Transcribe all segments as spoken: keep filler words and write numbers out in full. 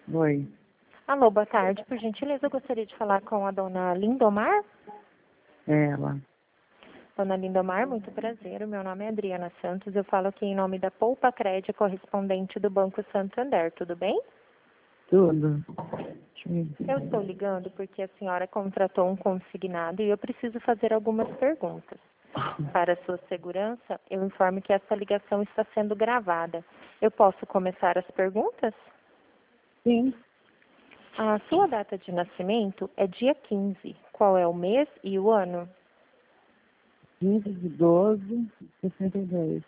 Oi, Alô, boa tarde. Por gentileza, eu gostaria de falar com a dona Lindomar. ela. Dona Lindomar, muito prazer. O meu nome é Adriana Santos. Eu falo aqui em nome da Poupa Crédito, correspondente do Banco Santander. Tudo bem? Tudo. Deixa eu ver. Eu estou ligando porque a senhora contratou um consignado e eu preciso fazer algumas perguntas. Para sua segurança, eu informo que essa ligação está sendo gravada. Eu posso começar as perguntas? Sim, A sua data de nascimento é dia quinze. Qual é o mês e o ano? quinze de doze, sessenta e dois.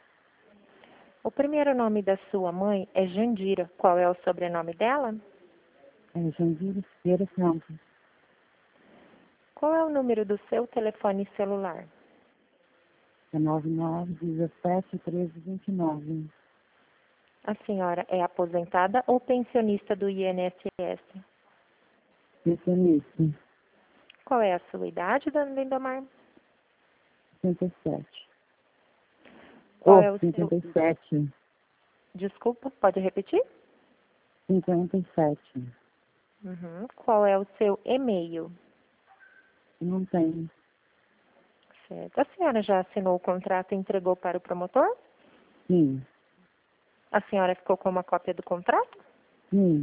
O primeiro nome da sua mãe é Jandira. Qual é o sobrenome dela? É Jandira Ferreira Campos. Qual é o número do seu telefone celular? É nove nove, dezessete, treze, vinte e nove. A senhora é aposentada ou pensionista do I N S S? Pensionista, Qual é a sua idade, dona Lindomar? sessenta e sete. Qual Oh, é o seu... cinquenta e sete. Desculpa, pode repetir? cinquenta e sete. Uhum. Qual é o seu e-mail? Não tem. Certo. A senhora já assinou o contrato e entregou para o promotor? Sim, A senhora ficou com uma cópia do contrato? sim.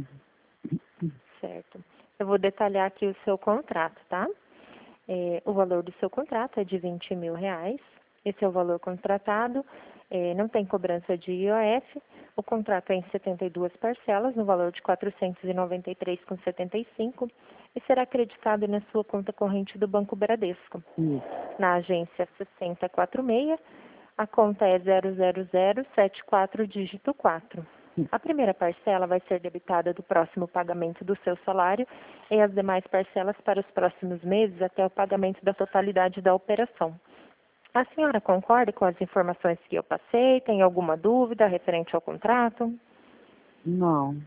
Certo. Eu vou detalhar aqui o seu contrato, tá? É, o valor do seu contrato é de vinte mil reais. Esse é o valor contratado. É, não tem cobrança de I O F. O contrato é em setenta e duas parcelas, no valor de quatrocentos e noventa e três reais e setenta e cinco centavos, e será acreditado na sua conta corrente do Banco Bradesco. Isso. Na agência sessenta e quatro seis, a conta é zero zero zero sete quatro dígito quatro. A primeira parcela vai ser debitada do próximo pagamento do seu salário e as demais parcelas para os próximos meses até o pagamento da totalidade da operação. A senhora concorda com as informações que eu passei? Tem alguma dúvida referente ao contrato? Não.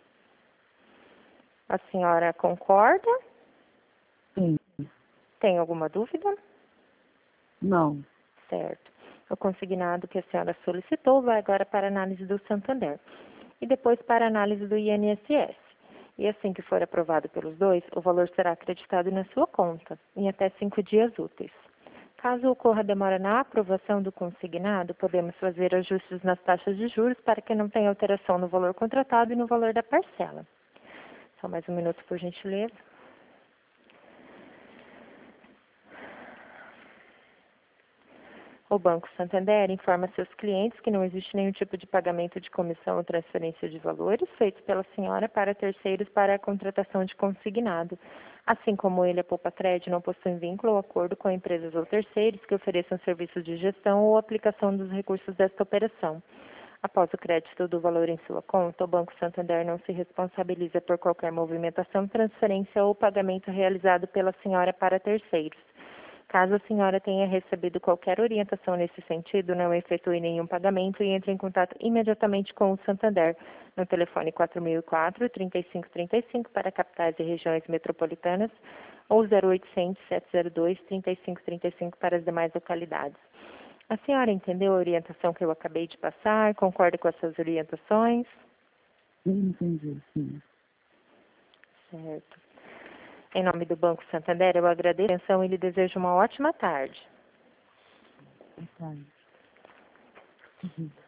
A senhora concorda? Sim. Tem alguma dúvida? Não. Certo. O consignado que a senhora solicitou vai agora para análise do Santander e depois para análise do I N S S. E assim que for aprovado pelos dois, o valor será acreditado na sua conta em até cinco dias úteis. Caso ocorra demora na aprovação do consignado, podemos fazer ajustes nas taxas de juros para que não tenha alteração no valor contratado e no valor da parcela. Só mais um minuto, por gentileza. O Banco Santander informa seus clientes que não existe nenhum tipo de pagamento de comissão ou transferência de valores feitos pela senhora para terceiros para a contratação de consignado. Assim como ele, a Poupa Crédito não possui vínculo ou acordo com empresas ou terceiros que ofereçam serviços de gestão ou aplicação dos recursos desta operação. Após o crédito do valor em sua conta, o Banco Santander não se responsabiliza por qualquer movimentação, transferência ou pagamento realizado pela senhora para terceiros. Caso a senhora tenha recebido qualquer orientação nesse sentido, não efetue nenhum pagamento e entre em contato imediatamente com o Santander no telefone quatro mil e quatro, trinta e cinco trinta e cinco para capitais e regiões metropolitanas ou zero oitocentos, sete zero dois, trinta e cinco trinta e cinco para as demais localidades. A senhora entendeu a orientação que eu acabei de passar? Concorda com essas orientações? Eu entendi, sim. Certo. Em nome do Banco Santander, eu agradeço a atenção e lhe desejo uma ótima tarde. Boa tarde. Uhum.